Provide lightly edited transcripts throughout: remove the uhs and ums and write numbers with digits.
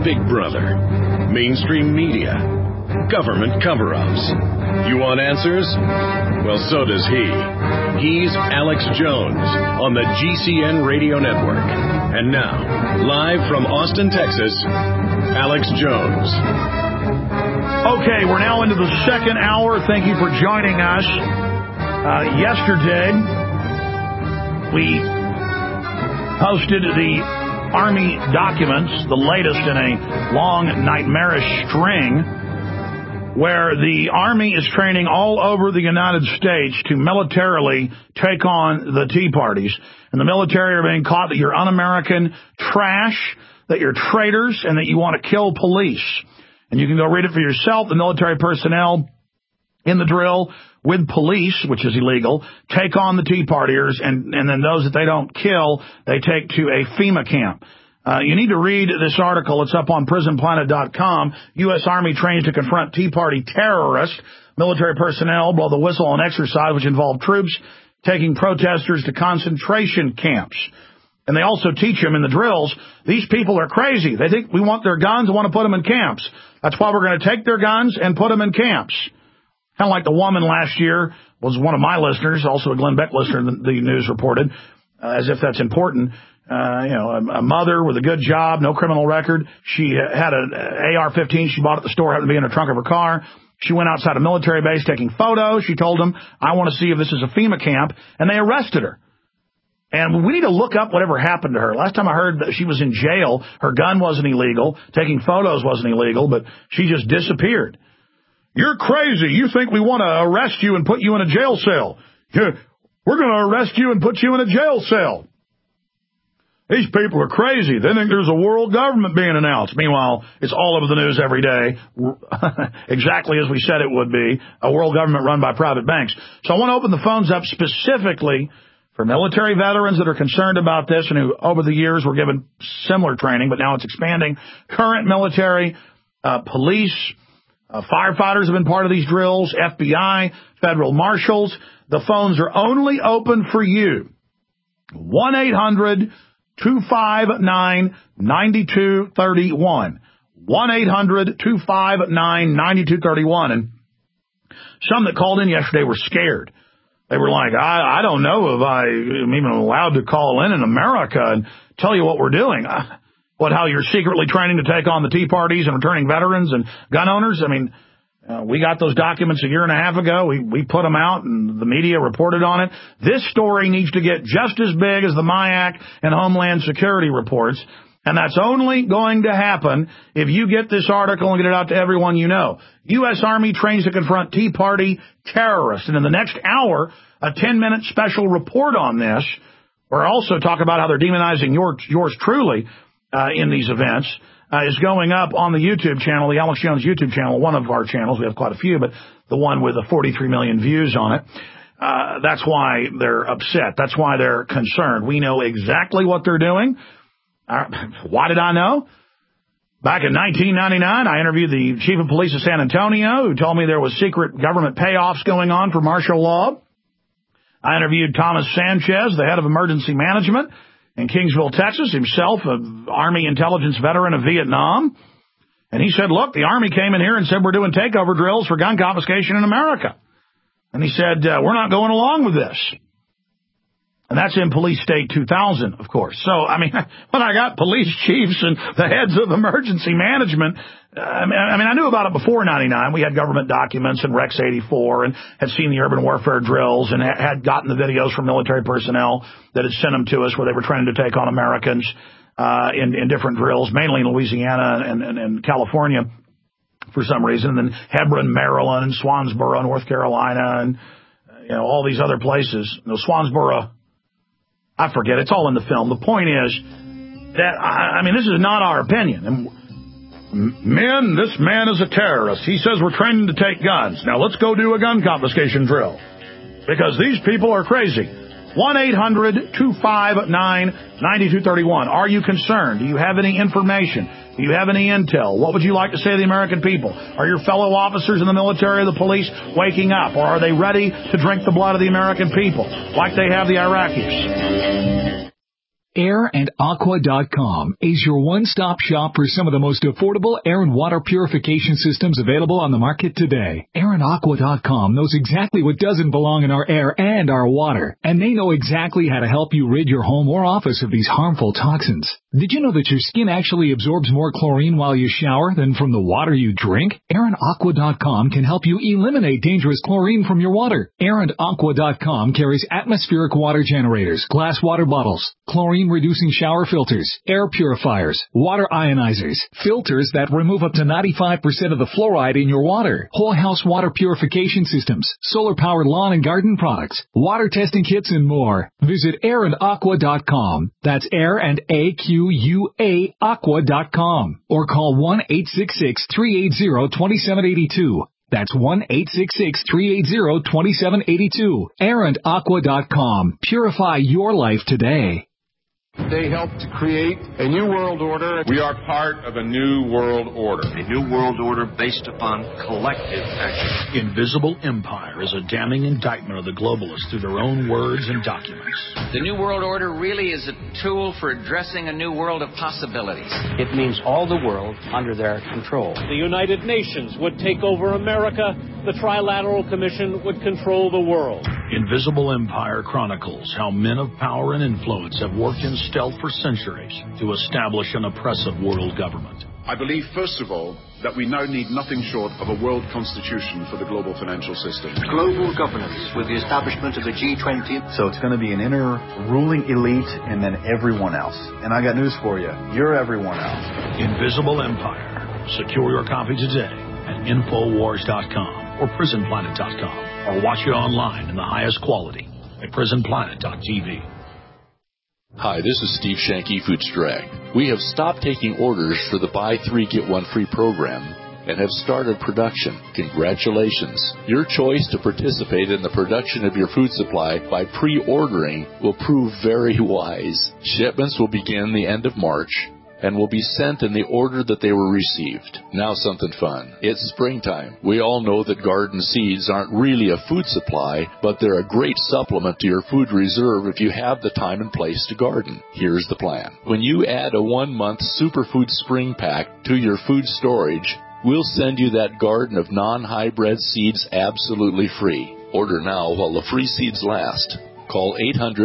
Big Brother, mainstream media, government cover-ups. You want answers? Well, so does he. He's Alex Jones on the GCN Radio Network. And now, live from Austin, Texas, Alex Jones. Okay, we're now into the second hour. Thank you for joining us. Yesterday, we posted the Army documents, the latest in a long, nightmarish string, where the Army is training all over the United States to militarily take on the Tea Parties. And the military are being caught that you're un-American trash, that you're traitors, and that you want to kill police. And you can go read it for yourself. The military personnel in the drill with police, which is illegal, take on the Tea Partiers, and then those that they don't kill, they take to a FEMA camp. You need to read this article. It's up on prisonplanet.com. U.S. Army trains to confront Tea Party terrorists. Military personnel blow the whistle on exercise, which involved troops taking protesters to concentration camps. And they also teach them in the drills, these people are crazy. They think we want their guns and want to put them in camps. That's why we're going to take their guns and put them in camps. Kind of like the woman last year was one of my listeners, also a Glenn Beck listener, the news reported, as if that's important. A mother with a good job, no criminal record. She had an AR-15 she bought at the store, happened to be in the trunk of her car. She went outside a military base taking photos. She told them, I want to see if this is a FEMA camp, and they arrested her. And we need to look up whatever happened to her. Last time I heard that she was in jail, her gun wasn't illegal, taking photos wasn't illegal, but she just disappeared. You're crazy. You think we want to arrest you and put you in a jail cell. We're going to arrest you and put you in a jail cell. These people are crazy. They think there's a world government being announced. Meanwhile, it's all over the news every day, exactly as we said it would be, a world government run by private banks. So I want to open the phones up specifically for military veterans that are concerned about this and who over the years were given similar training, but now it's expanding. Current military, police, firefighters have been part of these drills, FBI, federal marshals. The phones are only open for you. 1-800-259-9231. 1-800-259-9231. And some that called in yesterday were scared. They were like, I don't know if I am even allowed to call in America and tell you what we're doing. How you're secretly training to take on the Tea Parties and returning veterans and gun owners? I mean, we got those documents a year and a half ago. We put them out, and the media reported on it. This story needs to get just as big as the MIAC and Homeland Security reports, and that's only going to happen if you get this article and get it out to everyone you know. U.S. Army trains to confront Tea Party terrorists. And in the next hour, a 10-minute special report on this. We'll also talk about how they're demonizing yours truly in these events. Is going up on the YouTube channel, the Alex Jones YouTube channel, one of our channels. We have quite a few, but the one with the 43 million views on it. That's why they're upset. That's why they're concerned. We know exactly what they're doing. Why did I know? Back in 1999, I interviewed the chief of police of San Antonio, who told me there was secret government payoffs going on for martial law. I interviewed Thomas Sanchez, the head of emergency management in Kingsville, Texas, himself an Army intelligence veteran of Vietnam. And he said, look, the Army came in here and said we're doing takeover drills for gun confiscation in America. And he said, we're not going along with this. And that's in Police State 2000, of course. So, I mean, when I got police chiefs and the heads of emergency management, I knew about it before 99. We had government documents and Rex 84 and had seen the urban warfare drills and had gotten the videos from military personnel that had sent them to us where they were trying to take on Americans in different drills, mainly in Louisiana and California for some reason, and then Hebron, Maryland, and Swansboro, North Carolina, and all these other places. Swansboro, I forget. It's all in the film. The point is that, this is not our opinion. And this man is a terrorist. He says we're training to take guns. Now let's go do a gun confiscation drill. Because these people are crazy. 1-800-259-9231. Are you concerned? Do you have any information? Do you have any intel? What would you like to say to the American people? Are your fellow officers in the military or the police waking up? Or are they ready to drink the blood of the American people like they have the Iraqis? AirandAqua.com is your one-stop shop for some of the most affordable air and water purification systems available on the market today. AirandAqua.com knows exactly what doesn't belong in our air and our water, and they know exactly how to help you rid your home or office of these harmful toxins. Did you know that your skin actually absorbs more chlorine while you shower than from the water you drink? AirandAqua.com can help you eliminate dangerous chlorine from your water. AirandAqua.com carries atmospheric water generators, glass water bottles, chlorine-reducing shower filters, air purifiers, water ionizers, filters that remove up to 95% of the fluoride in your water, whole house water purification systems, solar-powered lawn and garden products, water testing kits, and more. Visit AirandAqua.com. That's AirandAqua.com. Or call 1-866-380-2782. That's 1-866-380-2782. AirandAqua.com. Purify your life today. They helped to create a new world order. We are part of a new world order. A new world order based upon collective action. Invisible Empire is a damning indictment of the globalists through their own words and documents. The new world order really is a tool for addressing a new world of possibilities. It means all the world under their control. The United Nations would take over America. The Trilateral Commission would control the world. Invisible Empire chronicles how men of power and influence have worked in stealth for centuries to establish an oppressive world government. I believe, first of all, that we now need nothing short of a world constitution for the global financial system. Global governance with the establishment of the G20. So it's going to be an inner ruling elite and then everyone else. And I got news for you. You're everyone else. Invisible Empire. Secure your copy today at Infowars.com or PrisonPlanet.com, or watch it online in the highest quality at PrisonPlanet.tv. Hi, this is Steve Shank, eFoods Direct. We have stopped taking orders for the Buy 3 Get 1 Free program and have started production. Congratulations. Your choice to participate in the production of your food supply by pre-ordering will prove very wise. Shipments will begin the end of March and will be sent in the order that they were received. Now something fun. It's springtime. We all know that garden seeds aren't really a food supply, but they're a great supplement to your food reserve if you have the time and place to garden. Here's the plan. When you add a 1-month Superfood Spring Pack to your food storage, we'll send you that garden of non-hybrid seeds absolutely free. Order now while the free seeds last. Call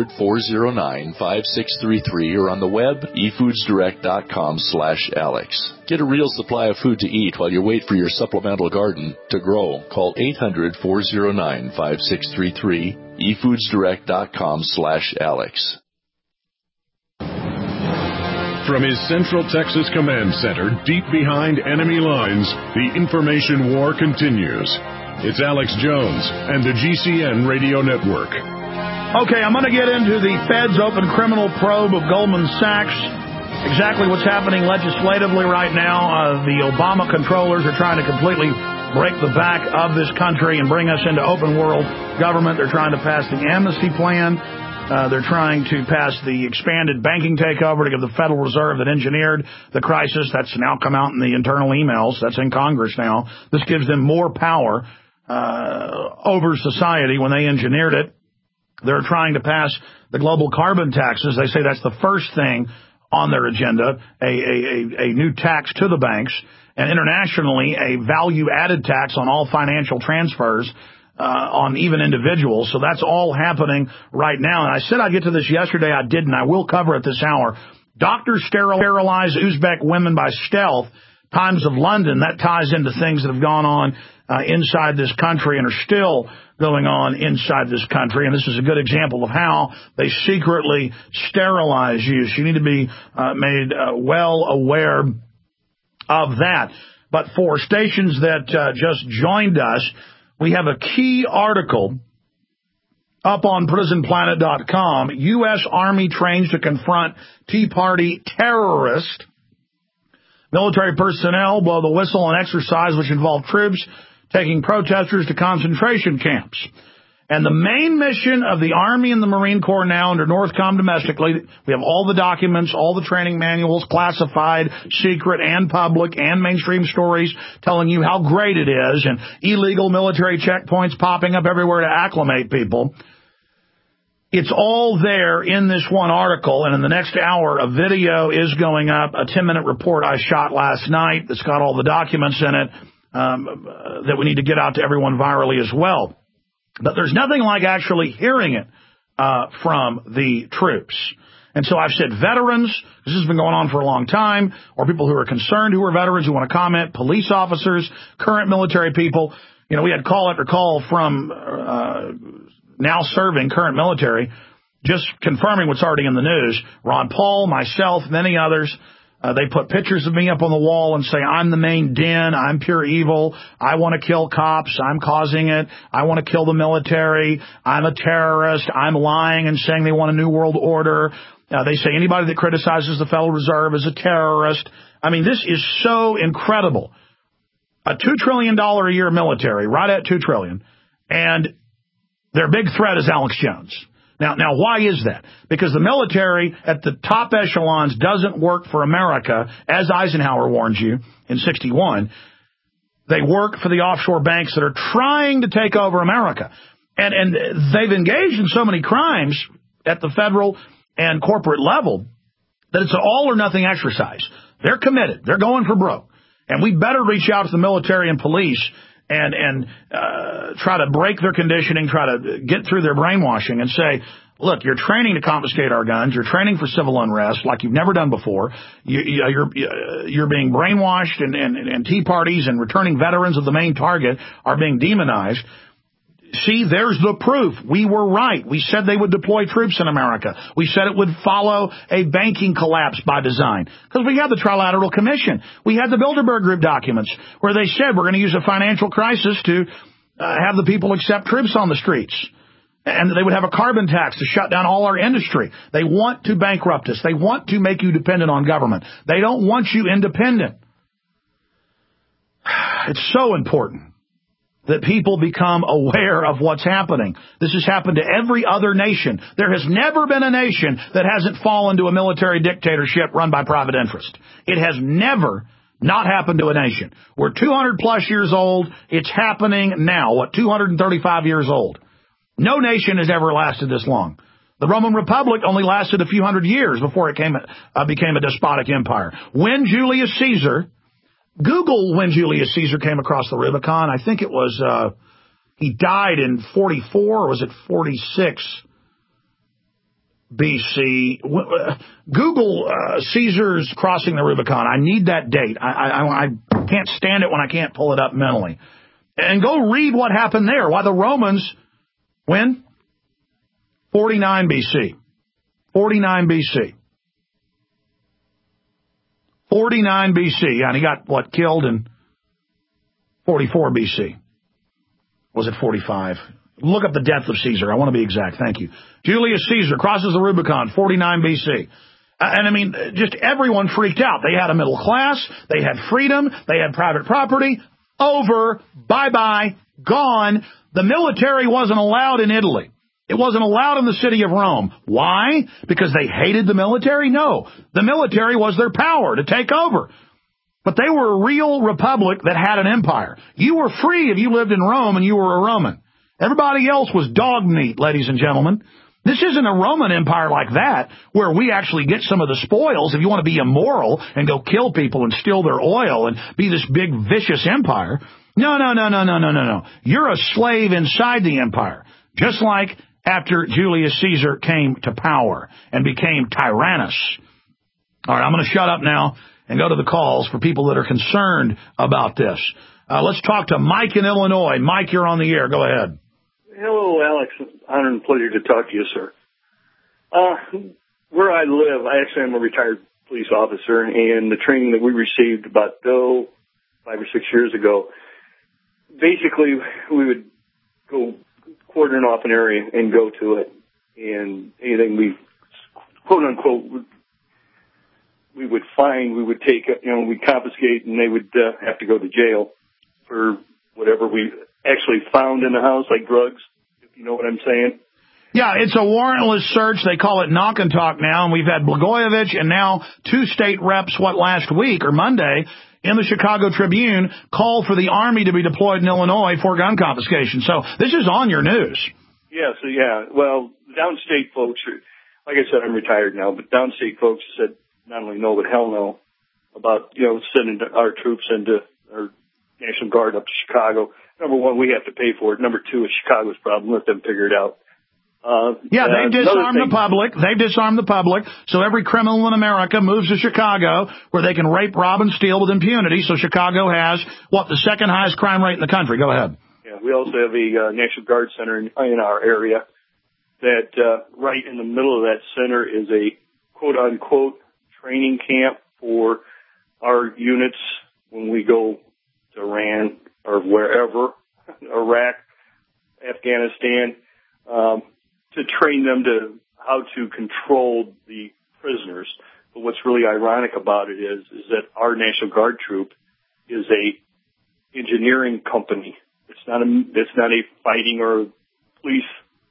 800-409-5633 or on the web, efoodsdirect.com/Alex. Get a real supply of food to eat while you wait for your supplemental garden to grow. Call 800-409-5633, efoodsdirect.com/Alex. From his Central Texas Command Center, deep behind enemy lines, the information war continues. It's Alex Jones and the GCN Radio Network. Okay, I'm going to get into the Fed's open criminal probe of Goldman Sachs, exactly what's happening legislatively right now. The Obama controllers are trying to completely break the back of this country and bring us into open world government. They're trying to pass the amnesty plan. They're trying to pass the expanded banking takeover to give the Federal Reserve that engineered the crisis. That's now come out in the internal emails. That's in Congress now. This gives them more power over society when they engineered it. They're trying to pass the global carbon taxes. They say that's the first thing on their agenda, a new tax to the banks, and internationally a value-added tax on all financial transfers on even individuals. So that's all happening right now. And I said I'd get to this yesterday. I didn't. I will cover it this hour. Doctors sterilize Uzbek women by stealth. Times of London, that ties into things that have gone on inside this country and are still going on inside this country. And this is a good example of how they secretly sterilize you. So you need to be made well aware of that. But for stations that just joined us, we have a key article up on PrisonPlanet.com. U.S. Army trains to confront Tea Party terrorists. Military personnel blow the whistle on exercise which involved troops taking protesters to concentration camps. And the main mission of the Army and the Marine Corps now under Northcom domestically, we have all the documents, all the training manuals, classified, secret, and public, and mainstream stories telling you how great it is, and illegal military checkpoints popping up everywhere to acclimate people. It's all there in this one article, and in the next hour, a video is going up, a 10-minute report I shot last night that's got all the documents in it that we need to get out to everyone virally as well. But there's nothing like actually hearing it from the troops. And so I've said veterans, this has been going on for a long time, or people who are concerned who are veterans who want to comment, police officers, current military people. You know, we had call after call from now serving current military, just confirming what's already in the news. Ron Paul, myself, many others, they put pictures of me up on the wall and say, I'm the main den, I'm pure evil, I want to kill cops, I'm causing it, I want to kill the military, I'm a terrorist, I'm lying and saying they want a new world order. They say anybody that criticizes the Federal Reserve is a terrorist. I mean, this is so incredible. A $2 trillion a year military, right at $2 trillion, and their big threat is Alex Jones. Now, why is that? Because the military at the top echelons doesn't work for America, as Eisenhower warned you in 1961. They work for the offshore banks that are trying to take over America. And they've engaged in so many crimes at the federal and corporate level that it's an all-or-nothing exercise. They're committed. They're going for broke. And we better reach out to the military and police and try to break their conditioning, try to get through their brainwashing and say, look, you're training to confiscate our guns. You're training for civil unrest like you've never done before. You're being brainwashed, and Tea Parties and returning veterans of the main target are being demonized. See, there's the proof. We were right. We said they would deploy troops in America. We said it would follow a banking collapse by design. Because we had the Trilateral Commission. We had the Bilderberg Group documents where they said we're going to use a financial crisis to have the people accept troops on the streets. And they would have a carbon tax to shut down all our industry. They want to bankrupt us. They want to make you dependent on government. They don't want you independent. It's so important that people become aware of what's happening. This has happened to every other nation. There has never been a nation that hasn't fallen to a military dictatorship run by private interest. It has never not happened to a nation. We're 200 plus years old. It's happening now. 235 years old. No nation has ever lasted this long. The Roman Republic only lasted a few hundred years before it became a despotic empire. When Julius Caesar... Google when Julius Caesar came across the Rubicon. I think it was, he died in 44, or was it 46 BC? Google Caesar's crossing the Rubicon. I need that date. I can't stand it when I can't pull it up mentally. And go read what happened there. Why the Romans, when? 49 BC. 49 BC. 49 BC, and he got, killed in 44 BC. Was it 45? Look up the death of Caesar. I want to be exact. Thank you. Julius Caesar crosses the Rubicon, 49 BC. And I mean, just everyone freaked out. They had a middle class. They had freedom. They had private property. Over. Bye-bye. Gone. The military wasn't allowed in Italy. It wasn't allowed in the city of Rome. Why? Because they hated the military? No. The military was their power to take over. But they were a real republic that had an empire. You were free if you lived in Rome and you were a Roman. Everybody else was dog meat, ladies and gentlemen. This isn't a Roman Empire like that, where we actually get some of the spoils if you want to be immoral and go kill people and steal their oil and be this big, vicious empire. No. You're a slave inside the empire. Just like after Julius Caesar came to power and became Tyrannus. All right, I'm going to shut up now and go to the calls for people that are concerned about this. Let's talk to Mike in Illinois. Mike, you're on the air. Go ahead. Hello, Alex. Honor and pleasure to talk to you, sir. Where I live, I actually am a retired police officer, and the training that we received about 5 or 6 years ago, basically we would go cordon off an area and go to it, and anything we, quote unquote, we would find, we would take, we'd confiscate, and they would have to go to jail for whatever we actually found in the house, like drugs, if you know what I'm saying. Yeah, it's a warrantless search. They call it knock and talk now, and we've had Blagojevich and now 2 state reps, last week or Monday, in the Chicago Tribune, call for the Army to be deployed in Illinois for gun confiscation. So this is on your news. Yes, yeah. Well, the downstate folks, like I said, I'm retired now, but downstate folks said not only no, but hell no about, sending our troops into our National Guard up to Chicago. Number one, we have to pay for it. Number two, it's Chicago's problem. Let them figure it out. They've disarmed the public. They've disarmed the public. So every criminal in America moves to Chicago where they can rape, rob, and steal with impunity. So Chicago has, the second highest crime rate in the country. Go ahead. Yeah, we also have a National Guard center in our area that right in the middle of that center is a quote-unquote training camp for our units when we go to Iran or wherever, Iraq, Afghanistan, to train them to how to control the prisoners. But what's really ironic about it is that our National Guard troop is a engineering company. It's not a fighting or police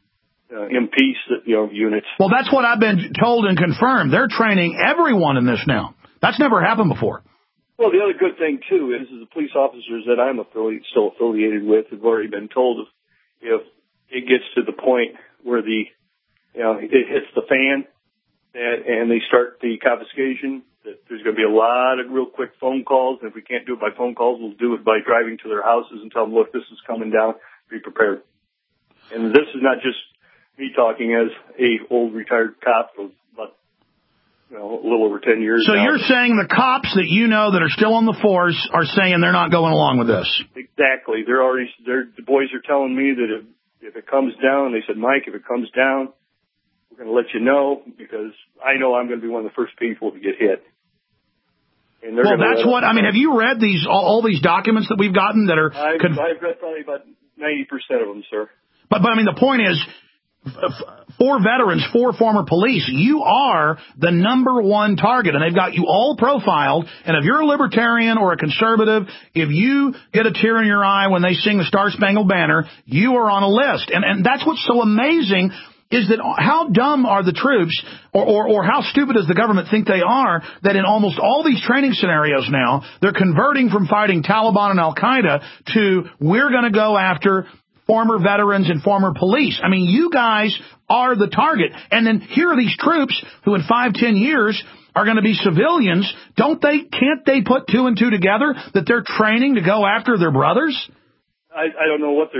MP units. Well, that's what I've been told and confirmed. They're training everyone in this now. That's never happened before. Well, the other good thing too is the police officers that I'm still affiliated with have already been told if it gets to the point where it hits the fan and they start the confiscation, that there's going to be a lot of real quick phone calls. And if we can't do it by phone calls, we'll do it by driving to their houses and tell them, look, this is coming down. Be prepared. And this is not just me talking as a old retired cop of about a little over 10 years. So now. You're saying the cops that you know that are still on the force are saying they're not going along with this? Exactly. The boys are telling me that if it comes down, they said, Mike, if it comes down, we're going to let you know because I know I'm going to be one of the first people to get hit. And well, that's what, have you read all these documents that we've gotten that are... I've read probably about 90% of them, sir. But the point is, for veterans, for former police, you are the number one target, and they've got you all profiled. And if you're a libertarian or a conservative, if you get a tear in your eye when they sing the Star-Spangled Banner, you are on a list. And that's what's so amazing is that how dumb are the troops or how stupid does the government think they are that in almost all these training scenarios now, they're converting from fighting Taliban and Al-Qaeda to we're going to go after former veterans and former police. You guys are the target. And then here are these troops who in 5-10 years are going to be civilians. Can't they put two and two together that they're training to go after their brothers? I don't know what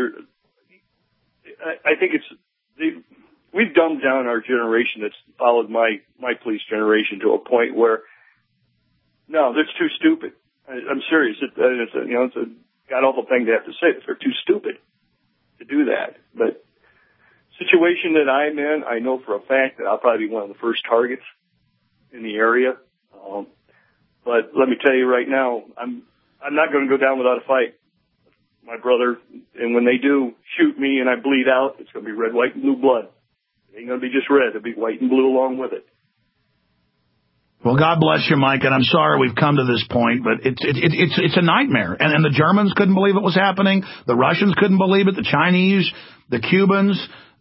I think we've dumbed down our generation that's followed my police generation to a point where, no, that's too stupid. I'm serious. It's a god-awful thing to have to say, but they're too stupid to do that. But situation that I'm in, I know for a fact that I'll probably be one of the first targets in the area. But let me tell you right now, I'm not going to go down without a fight. My brother, and when they do shoot me and I bleed out, it's going to be red, white, and blue blood. It ain't going to be just red. It'll be white and blue along with it. Well, God bless you, Mike, and I'm sorry we've come to this point, but it's a nightmare. And the Germans couldn't believe it was happening. The Russians couldn't believe it. The Chinese, the Cubans,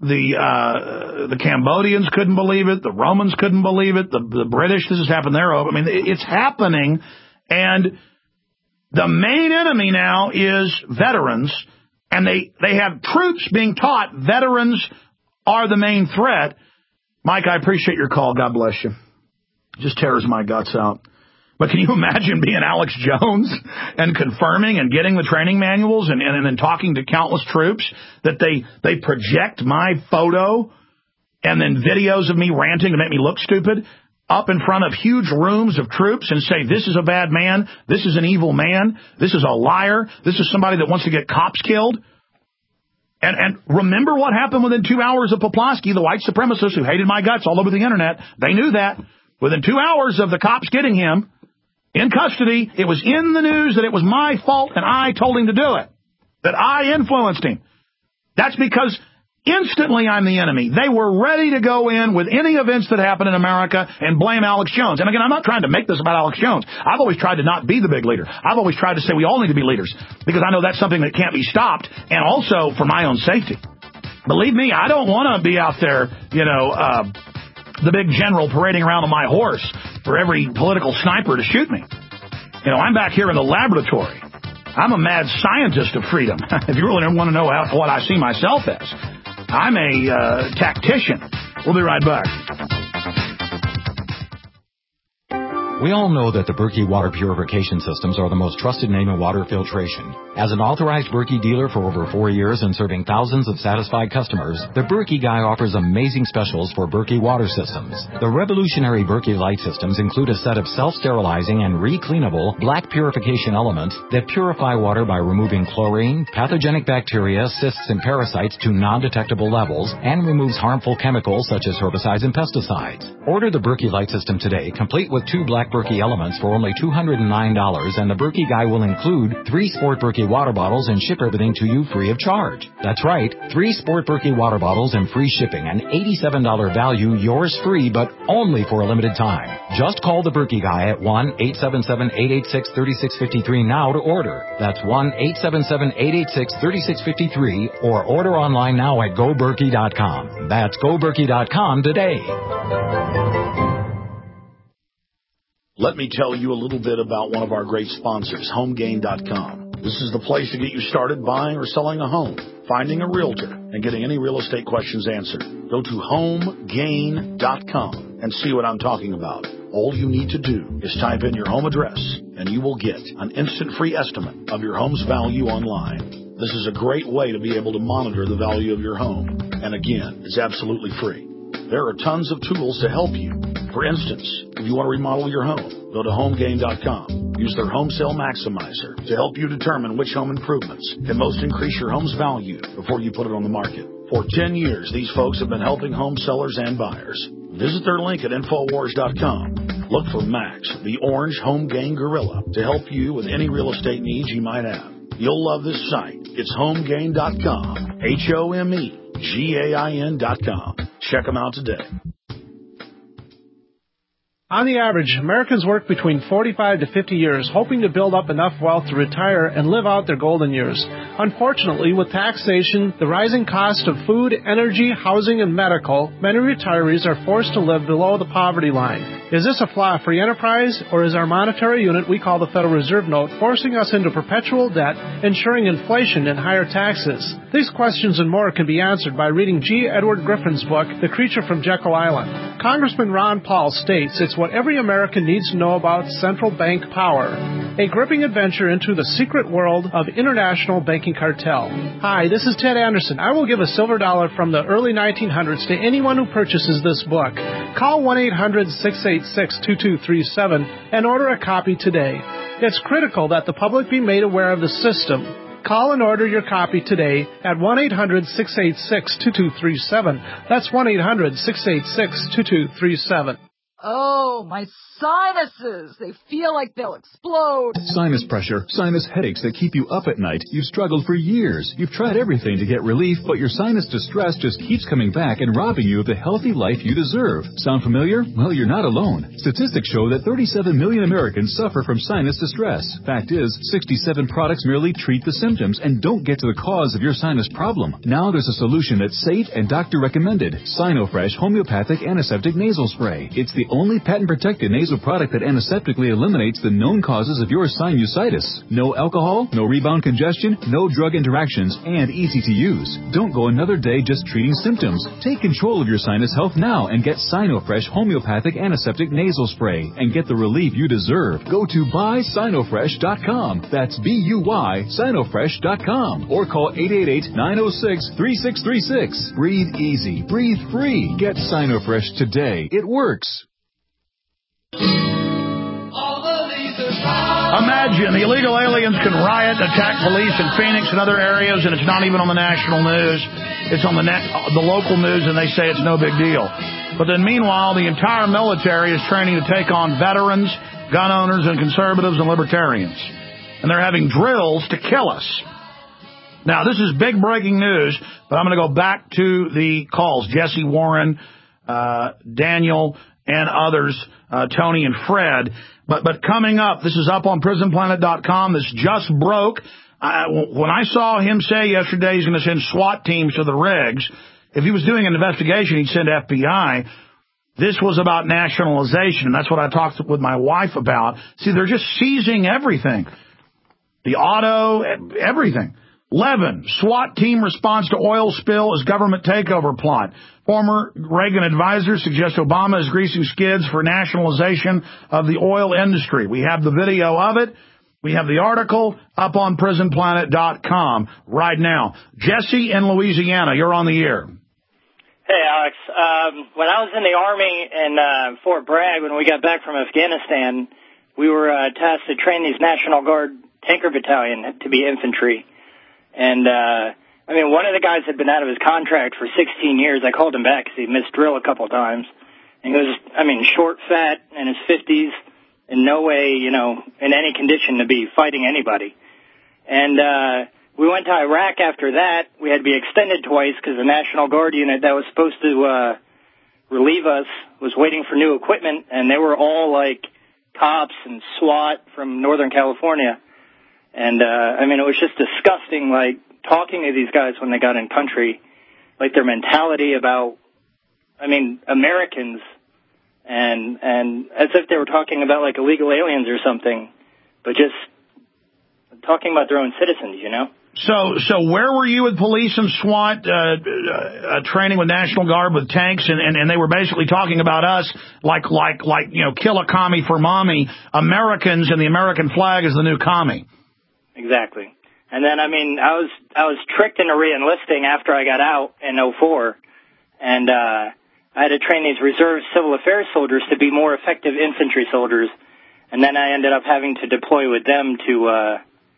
the Cambodians couldn't believe it. The Romans couldn't believe it. The British, this has happened there. It's happening, and the main enemy now is veterans, and they have troops being taught veterans are the main threat. Mike, I appreciate your call. God bless you. Just tears my guts out. But can you imagine being Alex Jones and confirming and getting the training manuals and then talking to countless troops that they project my photo and then videos of me ranting to make me look stupid up in front of huge rooms of troops and say, this is a bad man, this is an evil man, this is a liar, this is somebody that wants to get cops killed? And remember what happened within 2 hours of Poplawski, the white supremacist who hated my guts all over the internet. They knew that. Within 2 hours of the cops getting him in custody, it was in the news that it was my fault and I told him to do it, that I influenced him. That's because instantly I'm the enemy. They were ready to go in with any events that happen in America and blame Alex Jones. And again, I'm not trying to make this about Alex Jones. I've always tried to not be the big leader. I've always tried to say we all need to be leaders because I know that's something that can't be stopped, and also for my own safety. Believe me, I don't want to be out there, the big general parading around on my horse for every political sniper to shoot me. I'm back here in the laboratory. I'm a mad scientist of freedom, if you really want to know what I see myself as. I'm a tactician. We'll be right back. We all know that the Berkey water purification systems are the most trusted name in water filtration. As an authorized Berkey dealer for over 4 years and serving thousands of satisfied customers, the Berkey Guy offers amazing specials for Berkey water systems. The revolutionary Berkey Light systems include a set of self-sterilizing and re-cleanable black purification elements that purify water by removing chlorine, pathogenic bacteria, cysts, and parasites to non-detectable levels, and removes harmful chemicals such as herbicides and pesticides. Order the Berkey Light system today, complete with 2 black Berkey elements for only $209, and the Berkey Guy will include 3 Sport Berkey water bottles and ship everything to you free of charge. That's right, 3 Sport Berkey water bottles and free shipping, an $87 value, yours free, but only for a limited time. Just call the Berkey Guy at 1-877-886-3653 now to order. That's 1-877-886-3653, or order online now at GoBerkey.com. That's GoBerkey.com today. Let me tell you a little bit about one of our great sponsors, HomeGain.com. This is the place to get you started buying or selling a home, finding a realtor, and getting any real estate questions answered. Go to HomeGain.com and see what I'm talking about. All you need to do is type in your home address, and you will get an instant free estimate of your home's value online. This is a great way to be able to monitor the value of your home. And again, it's absolutely free. There are tons of tools to help you. For instance, if you want to remodel your home, go to HomeGain.com. Use their Home Sale Maximizer to help you determine which home improvements can most increase your home's value before you put it on the market. For 10 years, these folks have been helping home sellers and buyers. Visit their link at Infowars.com. Look for Max, the orange Home Gain Gorilla, to help you with any real estate needs you might have. You'll love this site. It's HomeGain.com. HomeGain.com. Check them out today. On the average, Americans work between 45 to 50 years, hoping to build up enough wealth to retire and live out their golden years. Unfortunately, with taxation, the rising cost of food, energy, housing, and medical, many retirees are forced to live below the poverty line. Is this a flaw-free enterprise, or is our monetary unit we call the Federal Reserve Note forcing us into perpetual debt, ensuring inflation and higher taxes? These questions and more can be answered by reading G. Edward Griffin's book, The Creature from Jekyll Island. Congressman Ron Paul states it's what every American needs to know about central bank power, a gripping adventure into the secret world of international banking cartel. Hi, this is Ted Anderson. I will give a silver dollar from the early 1900s to anyone who purchases this book. Call 1-800-686-2237 and order a copy today. It's critical that the public be made aware of the system. Call and order your copy today at 1-800-686-2237. That's 1-800-686-2237. Oh, my sinuses! They feel like they'll explode. Sinus pressure, sinus headaches that keep you up at night. You've struggled for years. You've tried everything to get relief, but your sinus distress just keeps coming back and robbing you of the healthy life you deserve. Sound familiar? Well, you're not alone. Statistics show that 37 million Americans suffer from sinus distress. Fact is, 67 products merely treat the symptoms and don't get to the cause of your sinus problem. Now there's a solution that's safe and doctor recommended. Sinofresh Homeopathic Antiseptic Nasal Spray. It's the only patent-protected nasal product that antiseptically eliminates the known causes of your sinusitis. No alcohol, no rebound congestion, no drug interactions, and easy to use. Don't go another day just treating symptoms. Take control of your sinus health now and get Sinofresh Homeopathic Antiseptic Nasal Spray and get the relief you deserve. Go to buysinofresh.com. That's B-U-Y, Sinofresh.com. Or call 888-906-3636. Breathe easy. Breathe free. Get Sinofresh today. It works. Imagine the illegal aliens can riot and attack police in Phoenix and other areas, and it's not even on the national news. It's on the local news, and they say it's no big deal. But then meanwhile, the entire military is training to take on veterans, gun owners, and conservatives and libertarians. And they're having drills to kill us. Now, this is big breaking news, but I'm going to go back to the calls. Jesse Warren, Daniel, and others, Tony and Fred. But coming up, this is up on PrisonPlanet.com. This just broke. When I saw him say yesterday he's going to send SWAT teams to the rigs, if he was doing an investigation, he'd send FBI. This was about nationalization, and that's what I talked with my wife about. See, they're just seizing everything. The auto, everything. Levin, SWAT team response to oil spill as government takeover plot. Former Reagan advisor suggests Obama is greasing skids for nationalization of the oil industry. We have the video of it. We have the article up on prisonplanet.com right now. Jesse in Louisiana, you're on the air. Hey, Alex. When I was in the Army in Fort Bragg, when we got back from Afghanistan, we were tasked to train these National Guard tanker battalion to be infantry. And, one of the guys had been out of his contract for 16 years. I called him back because he missed drill a couple of times. And he was, short, fat, in his 50s, in no way, in any condition to be fighting anybody. And we went to Iraq after that. We had to be extended twice because the National Guard unit that was supposed to relieve us was waiting for new equipment, and they were all like cops and SWAT from Northern California. And, it was just disgusting, like, talking to these guys when they got in country, like their mentality about, Americans, and as if they were talking about, like, illegal aliens or something, but just talking about their own citizens, So where were you with police and SWAT training with National Guard with tanks, and they were basically talking about us like kill a commie for mommy, Americans, and the American flag is the new commie. Exactly. And then, I was tricked into re-enlisting after I got out in 2004, and I had to train these reserve civil affairs soldiers to be more effective infantry soldiers, and then I ended up having to deploy with them to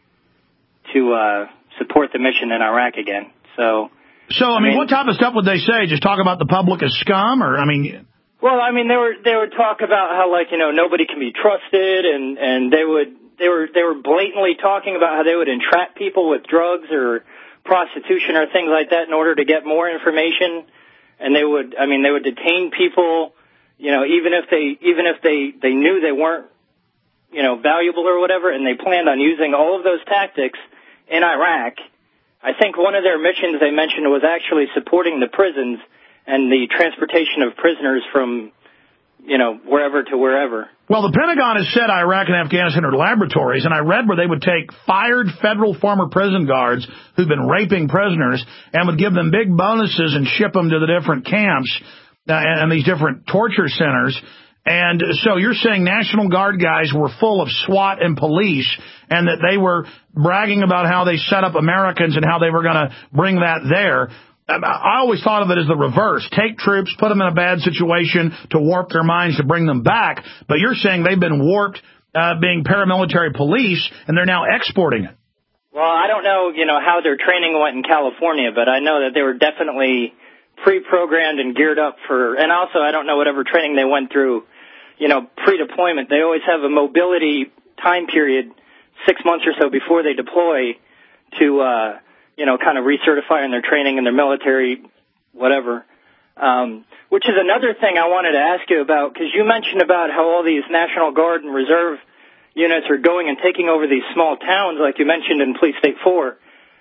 support the mission in Iraq again. So what type of stuff would they say? Just talk about the public as scum, or Well, they would talk about how nobody can be trusted, and they were blatantly talking about how they would entrap people with drugs or prostitution or things like that in order to get more information, and they would detain people, even if they knew they weren't valuable or whatever, and they planned on using all of those tactics in Iraq. I think one of their missions they mentioned was actually supporting the prisons and the transportation of prisoners from, wherever to wherever. Well, the Pentagon has said Iraq and Afghanistan are laboratories, and I read where they would take fired federal former prison guards who've been raping prisoners and would give them big bonuses and ship them to the different camps and these different torture centers. And so you're saying National Guard guys were full of SWAT and police, and that they were bragging about how they set up Americans and how they were going to bring that there. I always thought of it as the reverse. Take troops, put them in a bad situation to warp their minds to bring them back. But you're saying they've been warped being paramilitary police, and they're now exporting it. Well, I don't know, how their training went in California, but I know that they were definitely pre-programmed and geared up for, and also I don't know whatever training they went through, pre-deployment. They always have a mobility time period, 6 months or so before they deploy to, kind of recertify in their training and their military, whatever. Which is another thing I wanted to ask you about, because you mentioned about how all these National Guard and Reserve units are going and taking over these small towns, like you mentioned in Police State 4.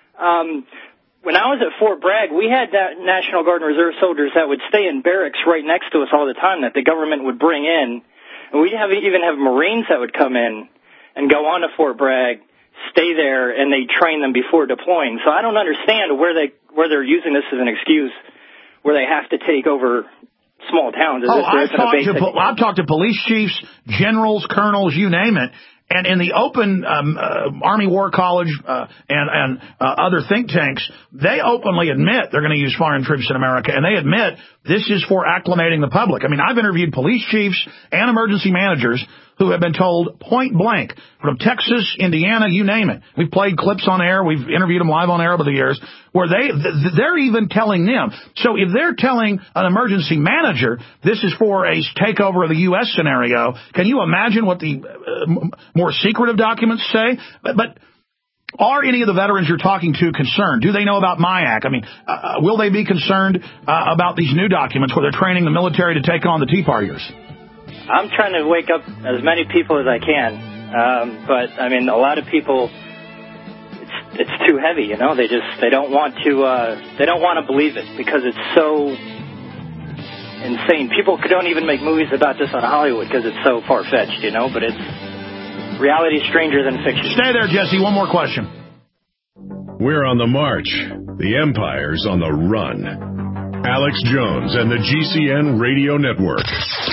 When I was at Fort Bragg, we had that National Guard and Reserve soldiers that would stay in barracks right next to us all the time that the government would bring in. And we'd even have Marines that would come in and go on to Fort Bragg, stay there, and they train them before deploying. So I don't understand where they're using this as an excuse, where they have to take over small towns. I've talked to police chiefs, generals, colonels, you name it. And in the open Army War College and other think tanks, they openly admit they're going to use foreign troops in America, and they admit this is for acclimating the public. I've interviewed police chiefs and emergency managers who have been told point blank from Texas, Indiana, you name it. We've played clips on air. We've interviewed them live on air over the years where they're even telling them. So if they're telling an emergency manager this is for a takeover of the U.S. scenario, can you imagine what the more secretive documents say? But are any of the veterans you're talking to concerned? Do they know about MIAC? Will they be concerned about these new documents where they're training the military to take on the Tea Partiers? I'm trying to wake up as many people as I can, but a lot of people, it's too heavy. They don't want to believe it because it's so insane. People don't even make movies about this on Hollywood because it's so far fetched, But reality is stranger than fiction. Stay there, Jesse. One more question. We're on the march. The empire's on the run. Alex Jones and the GCN Radio Network.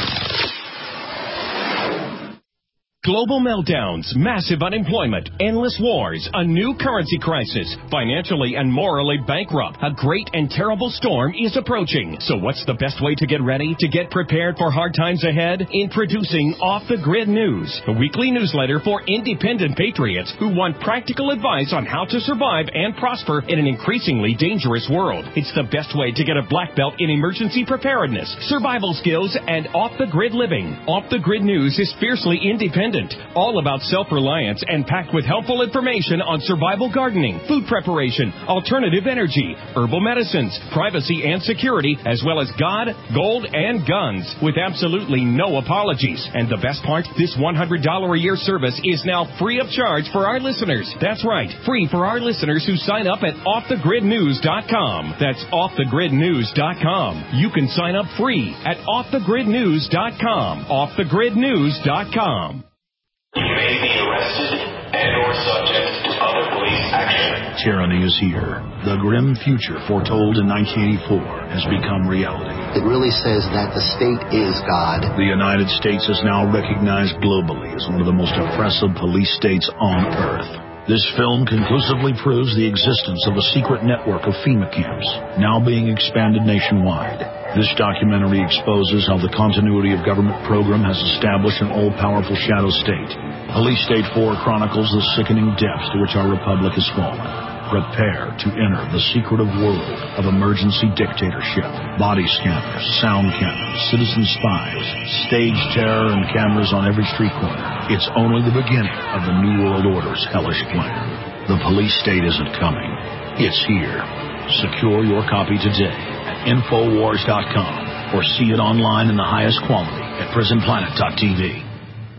Global meltdowns, massive unemployment, endless wars, a new currency crisis, financially and morally bankrupt. A great and terrible storm is approaching. So what's the best way to get ready, to get prepared for hard times ahead? Introducing Off the Grid News, a weekly newsletter for independent patriots who want practical advice on how to survive and prosper in an increasingly dangerous world. It's the best way to get a black belt in emergency preparedness, survival skills, and off-the-grid living. Off the Grid News is fiercely independent, all about self-reliance and packed with helpful information on survival gardening, food preparation, alternative energy, herbal medicines, privacy and security, as well as God, gold, and guns, with absolutely no apologies. And the best part, this $100 a year service is now free of charge for our listeners. That's right, free for our listeners who sign up at offthegridnews.com. That's offthegridnews.com. You can sign up free at offthegridnews.com. Offthegridnews.com. You may be arrested and or subject to other police action. Tyranny is here. The grim future foretold in 1984 has become reality. It really says that the state is God. The United States is now recognized globally as one of the most oppressive police states on earth. This film conclusively proves the existence of a secret network of FEMA camps, now being expanded nationwide. This documentary exposes how the continuity of government program has established an all-powerful shadow state. Police State 4 chronicles the sickening depths to which our republic has fallen. Prepare to enter the secretive world of emergency dictatorship. Body scanners, sound cameras, citizen spies, stage terror, and cameras on every street corner. It's only the beginning of the New World Order's hellish plan. The police state isn't coming. It's here. Secure your copy today at Infowars.com or see it online in the highest quality at PrisonPlanet.tv.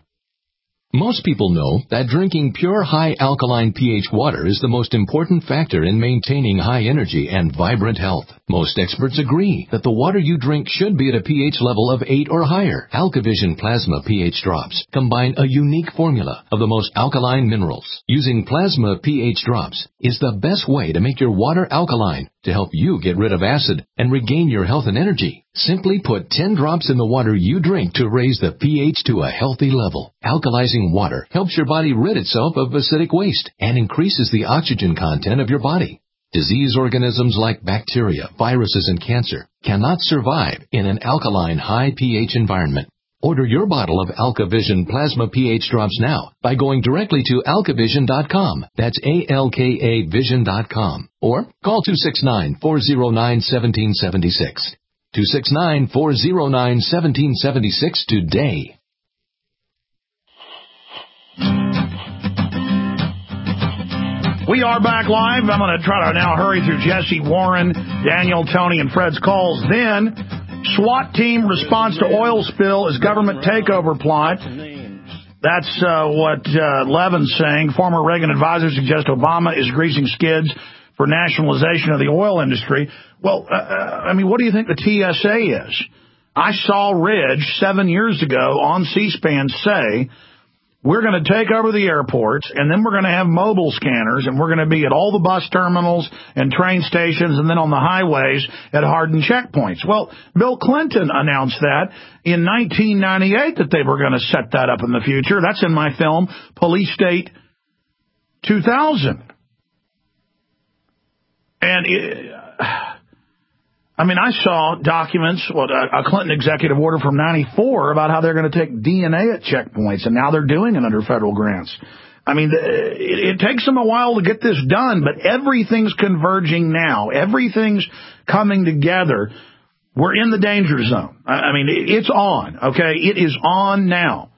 Most people know that drinking pure high alkaline pH water is the most important factor in maintaining high energy and vibrant health. Most experts agree that the water you drink should be at a pH level of 8 or higher. AlkaVision Plasma pH drops combine a unique formula of the most alkaline minerals. Using Plasma pH drops is the best way to make your water alkaline to help you get rid of acid and regain your health and energy. Simply put 10 drops in the water you drink to raise the pH to a healthy level. Alkalizing water helps your body rid itself of acidic waste and increases the oxygen content of your body. Disease organisms like bacteria, viruses, and cancer cannot survive in an alkaline high pH environment. Order your bottle of AlkaVision Plasma pH drops now by going directly to alkavision.com. That's ALKAvision.com. Or call 269-409-1776. 269-409-1776 today. We are back live. I'm going to try to now hurry through Jesse, Warren, Daniel, Tony, and Fred's calls. Then, SWAT team response to oil spill is government takeover plot. That's what Levin's saying. Former Reagan advisor suggests Obama is greasing skids for nationalization of the oil industry. Well, what do you think the TSA is? I saw Ridge 7 years ago on C-SPAN say, we're going to take over the airports, and then we're going to have mobile scanners, and we're going to be at all the bus terminals and train stations and then on the highways at hardened checkpoints. Well, Bill Clinton announced that in 1998 that they were going to set that up in the future. That's in my film, Police State 2000. And I saw documents, a Clinton executive order from 94 about how they're going to take DNA at checkpoints, and now they're doing it under federal grants. It takes them a while to get this done, but everything's converging now. Everything's coming together. We're in the danger zone. It's on, okay? It is on now.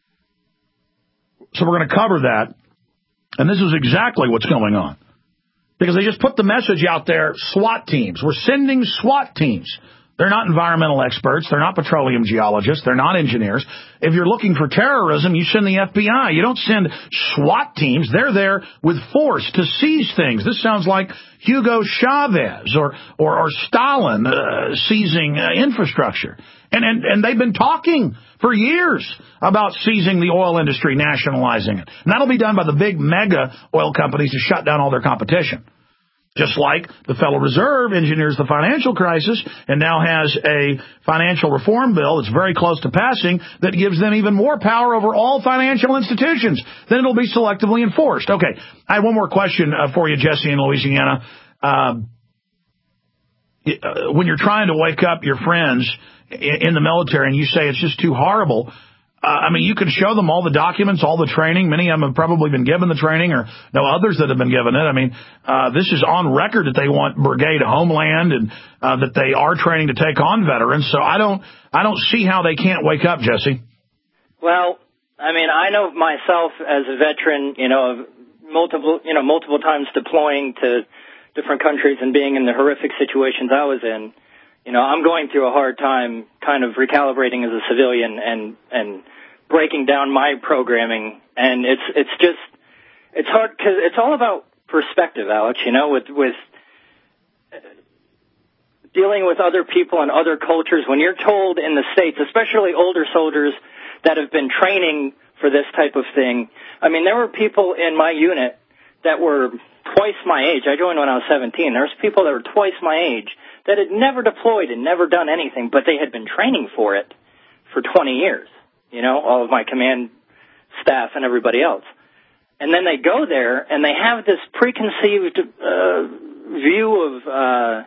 So we're going to cover that, and this is exactly what's going on. Because they just put the message out there, SWAT teams. We're sending SWAT teams. They're not environmental experts. They're not petroleum geologists. They're not engineers. If you're looking for terrorism, you send the FBI. You don't send SWAT teams. They're there with force to seize things. This sounds like Hugo Chavez or Stalin seizing infrastructure. And they've been talking for years about seizing the oil industry, nationalizing it. And that'll be done by the big mega oil companies to shut down all their competition. Just like the Federal Reserve engineers the financial crisis and now has a financial reform bill that's very close to passing that gives them even more power over all financial institutions. Then it'll be selectively enforced. Okay, I have one more question for you, Jesse, in Louisiana. When you're trying to wake up your friends in the military and you say it's just too horrible, I mean, you can show them all the documents, all the training. Many of them have probably been given the training or know others that have been given it. I mean, this is on record that they want Brigade Homeland and that they are training to take on veterans. So I don't see how they can't wake up, Jesse. Well, I mean, I know myself as a veteran, of multiple times deploying to different countries and being in the horrific situations I was in. I'm going through a hard time kind of recalibrating as a civilian and breaking down my programming. And it's hard because it's all about perspective, Alex, with dealing with other people and other cultures. When you're told in the States, especially older soldiers that have been training for this type of thing. I mean, there were people in my unit that were twice my age. I joined when I was 17. There was people that were twice my age that had never deployed and never done anything, but they had been training for it for 20 years, all of my command staff and everybody else. And then they go there and they have this preconceived view of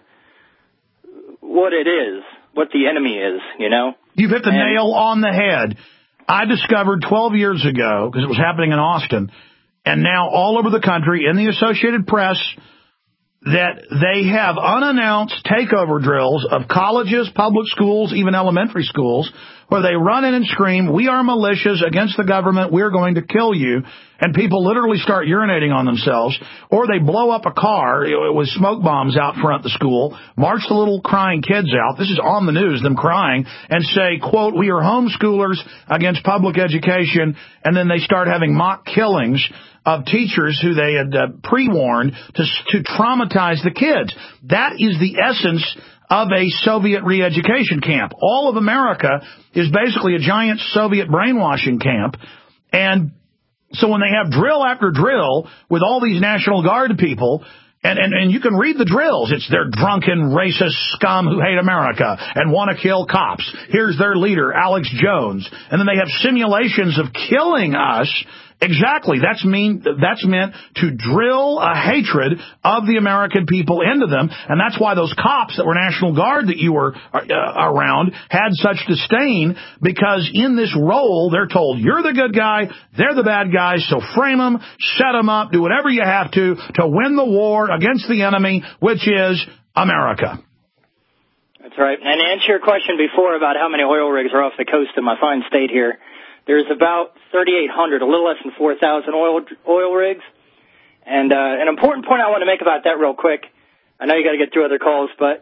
what it is, what the enemy is, You've hit the nail on the head. I discovered 12 years ago, because it was happening in Austin, and now all over the country in the Associated Press, that they have unannounced takeover drills of colleges, public schools, even elementary schools, where they run in and scream, "We are militias against the government, we're going to kill you," and people literally start urinating on themselves, or they blow up a car with smoke bombs out front of the school, march the little crying kids out, this is on the news, them crying, and say, quote, "We are homeschoolers against public education," and then they start having mock killings of teachers who they had pre-warned to traumatize the kids. That is the essence of a Soviet re-education camp. All of America is basically a giant Soviet brainwashing camp. And so when they have drill after drill with all these National Guard people, and you can read the drills. It's their drunken, racist scum who hate America and want to kill cops. Here's their leader, Alex Jones. And then they have simulations of killing us. Exactly. That's meant to drill a hatred of the American people into them. And that's why those cops that were National Guard that you were around had such disdain, because in this role, they're told, you're the good guy, they're the bad guys, so frame them, set them up, do whatever you have to win the war against the enemy, which is America. That's right. And to answer your question before about how many oil rigs are off the coast of my fine state here, there's about 3,800, a little less than 4,000 oil rigs. And an important point I want to make about that real quick, I know you got to get through other calls, but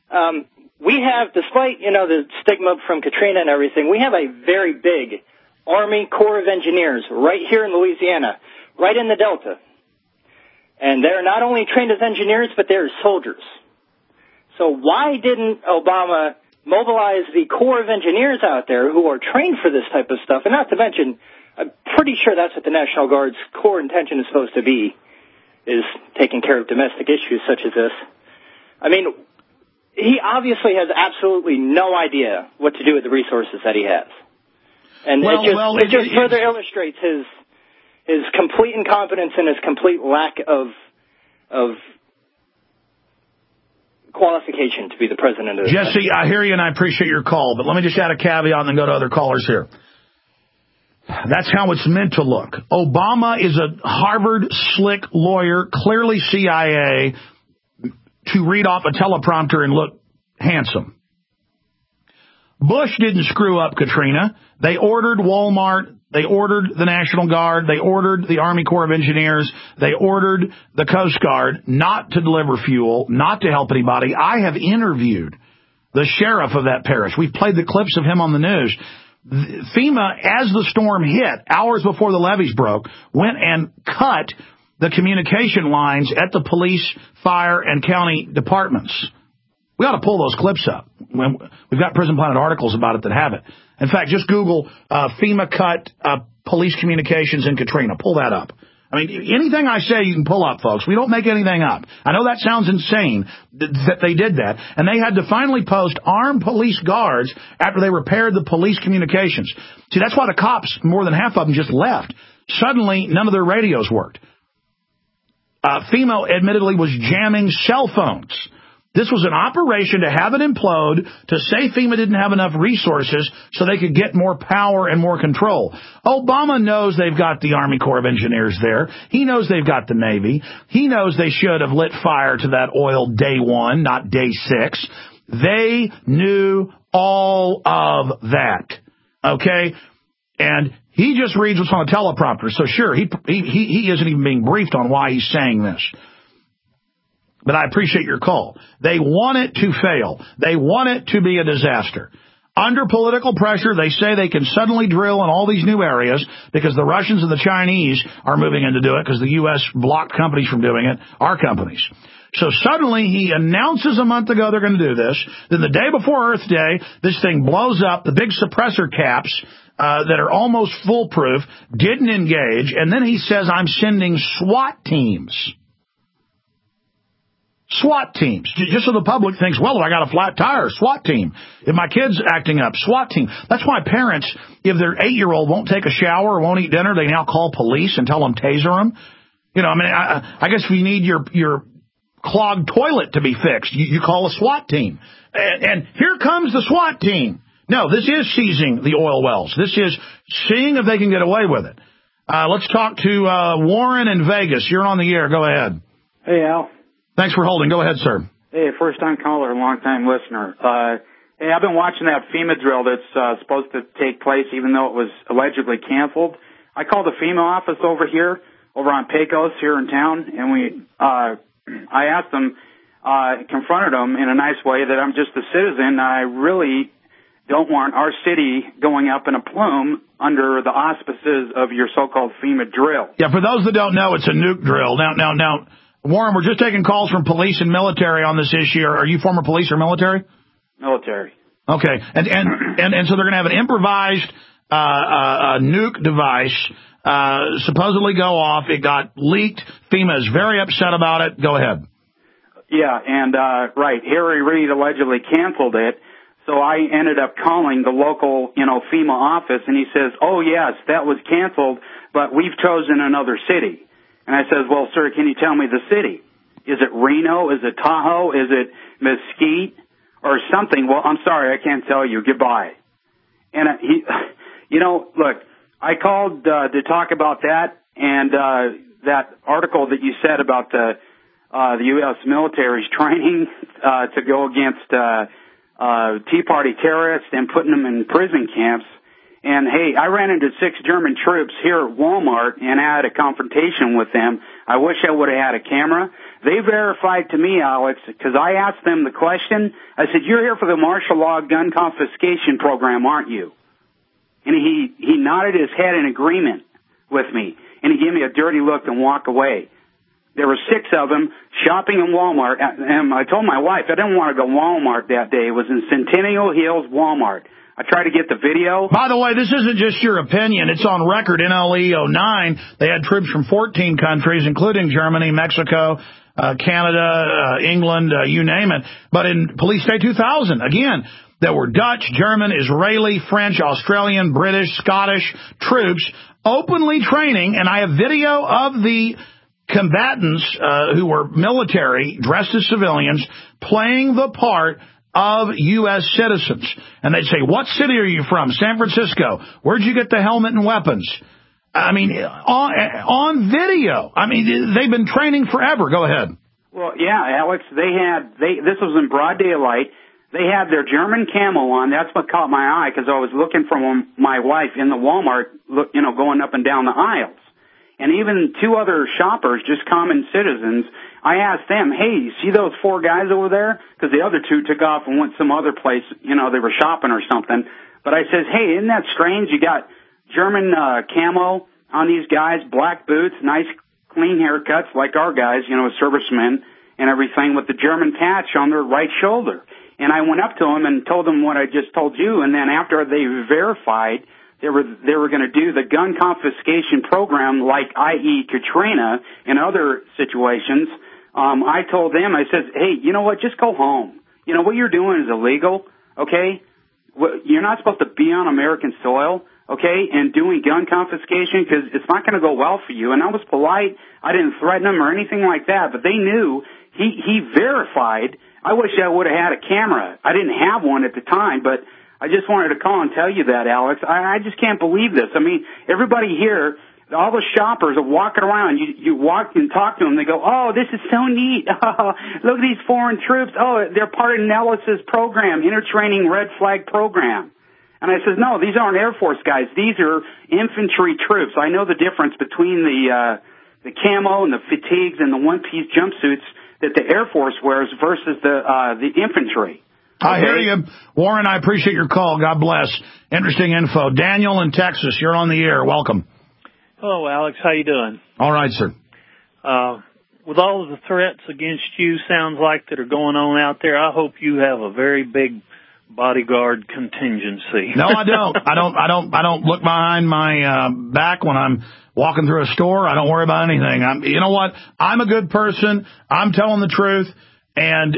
we have, despite, the stigma from Katrina and everything, we have a very big Army Corps of Engineers right here in Louisiana, right in the Delta. And they're not only trained as engineers, but they're soldiers. So why didn't Obama mobilize the Corps of Engineers out there who are trained for this type of stuff? And not to mention, I'm pretty sure that's what the National Guard's core intention is supposed to be, is taking care of domestic issues such as this. I mean, he obviously has absolutely no idea what to do with the resources that he has. And it just further illustrates his complete incompetence and his complete lack of qualification to be the president of this Jesse, country. I hear you and I appreciate your call, but let me just add a caveat and then go to other callers here. That's how it's meant to look. Obama is a Harvard slick lawyer, clearly CIA, to read off a teleprompter and look handsome. Bush didn't screw up Katrina. They ordered Walmart. They ordered the National Guard. They ordered the Army Corps of Engineers. They ordered the Coast Guard not to deliver fuel, not to help anybody. I have interviewed the sheriff of that parish. We've played the clips of him on the news. FEMA, as the storm hit, hours before the levees broke, went and cut the communication lines at the police, fire, and county departments. We ought to pull those clips up. We've got Prison Planet articles about it that have it. In fact, just Google FEMA cut police communications in Katrina. Pull that up. I mean, anything I say you can pull up, folks. We don't make anything up. I know that sounds insane that they did that. And they had to finally post armed police guards after they repaired the police communications. See, that's why the cops, more than half of them, just left. Suddenly, none of their radios worked. FEMA admittedly was jamming cell phones. This was an operation to have it implode, to say FEMA didn't have enough resources so they could get more power and more control. Obama knows they've got the Army Corps of Engineers there. He knows they've got the Navy. He knows they should have lit fire to that oil day one, not day 6. They knew all of that. Okay? And he just reads what's on a teleprompter. So sure, he isn't even being briefed on why he's saying this. But I appreciate your call. They want it to fail. They want it to be a disaster. Under political pressure, they say they can suddenly drill in all these new areas because the Russians and the Chinese are moving in to do it because the U.S. blocked companies from doing it, our companies. So suddenly he announces a month ago they're going to do this. Then the day before Earth Day, this thing blows up. The big suppressor caps that are almost foolproof didn't engage. And then he says, I'm sending SWAT teams. SWAT teams. Just so the public thinks, well, if I got a flat tire, SWAT team. If my kid's acting up, SWAT team. That's why parents, if their 8-year-old won't take a shower or won't eat dinner, they now call police and tell them taser them. You know, I mean, I guess if you need your clogged toilet to be fixed, you call a SWAT team. And here comes the SWAT team. No, this is seizing the oil wells. This is seeing if they can get away with it. Let's talk to Warren in Vegas. You're on the air. Go ahead. Hey, Al. Thanks for holding. Go ahead, sir. Hey, first-time caller, long-time listener. Hey, I've been watching that FEMA drill that's supposed to take place, even though it was allegedly canceled. I called the FEMA office over here, over on Pecos here in town, and I asked them, confronted them in a nice way that I'm just a citizen. I really don't want our city going up in a plume under the auspices of your so-called FEMA drill. Yeah, for those that don't know, it's a nuke drill. Now, Warren, we're just taking calls from police and military on this issue. Are you former police or military? Military. Okay, and so they're going to have an improvised nuke device supposedly go off. It got leaked. FEMA is very upset about it. Go ahead. Yeah, and right, Harry Reid allegedly canceled it. So I ended up calling the local, FEMA office, and he says, "Oh yes, that was canceled, but we've chosen another city." And I says, "Well, sir, can you tell me the city? Is it Reno? Is it Tahoe? Is it Mesquite or something?" "Well, I'm sorry, I can't tell you. Goodbye." And look, I called to talk about that and that article that you said about the U.S. military's training to go against Tea Party terrorists and putting them in prison camps. And, hey, I ran into 6 German troops here at Walmart and I had a confrontation with them. I wish I would have had a camera. They verified to me, Alex, because I asked them the question. I said, "You're here for the martial law gun confiscation program, aren't you?" And he nodded his head in agreement with me. And he gave me a dirty look and walked away. There were 6 of them shopping in Walmart. And I told my wife I didn't want to go Walmart that day. It was in Centennial Hills, Walmart. I tried to get the video. By the way, this isn't just your opinion. It's on record. NLE 09, they had troops from 14 countries, including Germany, Mexico, Canada, England, you name it. But in Police State 2000, again, there were Dutch, German, Israeli, French, Australian, British, Scottish troops openly training. And I have video of the combatants who were military, dressed as civilians, playing the part of U.S. citizens. And they'd say, "What city are you from?" "San Francisco." "Where'd you get the helmet and weapons?" I mean, on video. I mean, they've been training forever. Go ahead. Well, yeah, Alex, this was in broad daylight. They had their German camo on. That's what caught my eye because I was looking for my wife in the Walmart, going up and down the aisles. And even 2 other shoppers, just common citizens, I asked them, "Hey, you see those 4 guys over there?" Because the other 2 took off and went some other place, they were shopping or something. But I says, "Hey, isn't that strange? You got German camo on these guys, black boots, nice clean haircuts like our guys, servicemen and everything with the German patch on their right shoulder." And I went up to them and told them what I just told you. And then after they verified they were going to do the gun confiscation program like, i.e. Katrina and other situations, I told them, I said, hey, you know what, just go home. You know, what you're doing is illegal, okay? You're not supposed to be on American soil, okay, and doing gun confiscation because it's not going to go well for you. And I was polite. I didn't threaten them or anything like that, but they knew. He verified. I wish I would have had a camera. I didn't have one at the time, but I just wanted to call and tell you that, Alex. I just can't believe this. I mean, everybody here, all the shoppers are walking around. You walk and talk to them. They go, oh, this is so neat. Oh, look at these foreign troops. Oh, they're part of Nellis's program, Intertraining Red Flag program. And I says, no, these aren't Air Force guys. These are infantry troops. I know the difference between the camo and the fatigues and the one-piece jumpsuits that the Air Force wears versus the infantry. Okay. I hear you. Warren, I appreciate your call. God bless. Interesting info. Daniel in Texas, you're on the air. Welcome. Hello, Alex. How you doing? All right, sir. With all of the threats against you sounds like that are going on out there, I hope you have a very big bodyguard contingency. No, I don't. I don't look behind my back when I'm walking through a store. I don't worry about anything. You know what? I'm a good person. I'm telling the truth. And,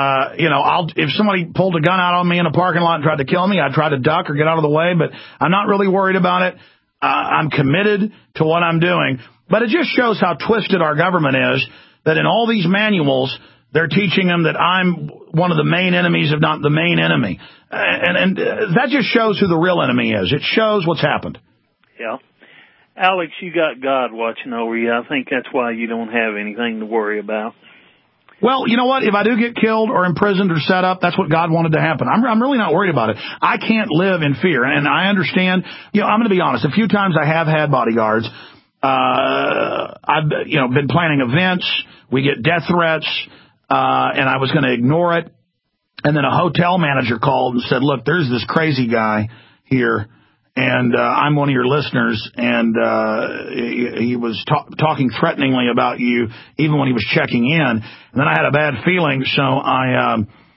if somebody pulled a gun out on me in a parking lot and tried to kill me, I'd try to duck or get out of the way, but I'm not really worried about it. I'm committed to what I'm doing. But it just shows how twisted our government is, that in all these manuals, they're teaching them that I'm one of the main enemies, if not the main enemy. And that just shows who the real enemy is. It shows what's happened. Yeah. Alex, you got God watching over you. I think that's why you don't have anything to worry about. Well, you know what? If I do get killed or imprisoned or set up, that's what God wanted to happen. I'm really not worried about it. I can't live in fear. And I understand, I'm going to be honest. A few times I have had bodyguards. I've, been planning events. We get death threats. And I was going to ignore it. And then a hotel manager called and said, look, there's this crazy guy here. And I'm one of your listeners, and he was talking threateningly about you even when he was checking in. And then I had a bad feeling, so I